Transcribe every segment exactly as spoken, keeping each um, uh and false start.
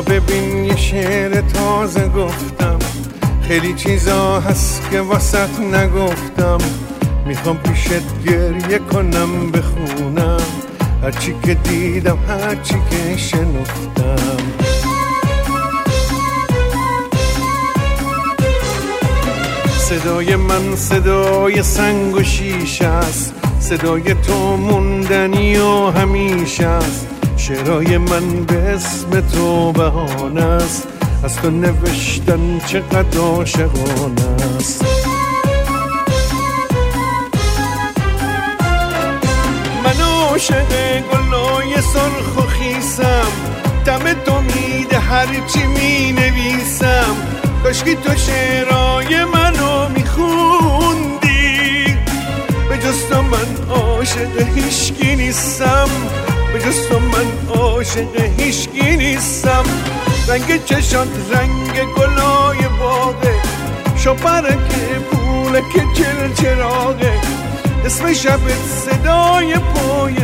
بیا ببین یه شعر تازه گفتم، خیلی چیزا هست که واسط نگفتم. میخوام پیشت گریه کنم بخونم هرچی که دیدم هرچی که شنفتم. صدای من صدای سنگ و شیشه است، صدای تو موندنی و همیشه است. شعرهای من به اسم تو بهانه است، از تو نوشتن چقدر عاشقانه است. من عاشق گلای سرخ و خیسم، دم تو میده هرچی می نویسم. کاشکی تو شعرهای منو میخوندی، به جز تو من عاشق هیچکی نیستم، به جز تو من عاشق هیچکی نیستم. رنگ چشات رنگ گلای باغه، شپرک پوله که چل چراغه. اسم شبت صدای پای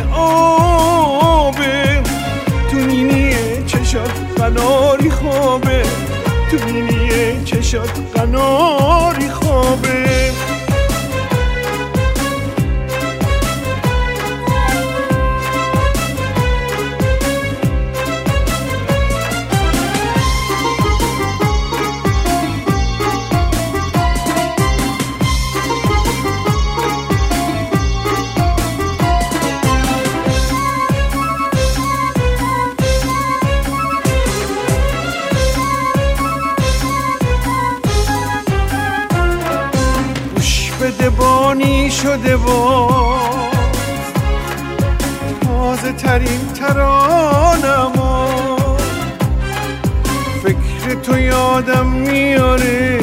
آبه، تو نینی چشات قناری خوابه، تو نینی چشات قناری خوابه. دبانی شده باز تازه ترین ترانما، فکر تو یادم میاره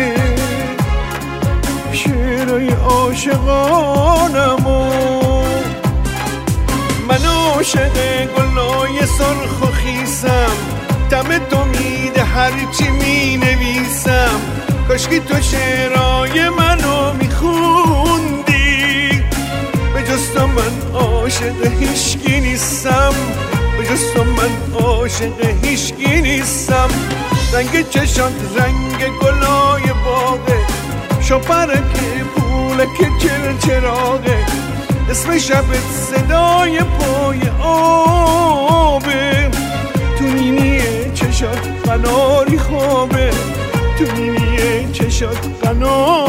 شعرهای عاشقانما. من عاشق گلای سرخ و خیسم، دم تو میده هرچی می نویسم. کاشکی تو شعرهای منو میخوندی، به جز تو من عاشق هیچکی نیستم، به جز تو من عاشق هیچکی نیستم. رنگ چشات رنگ گلای باغه، شپرک پوله که چل چراغه. اسم شبت صدای پای آبه، تو نینی چشات قناری خوابه، تو نینی چشات قناری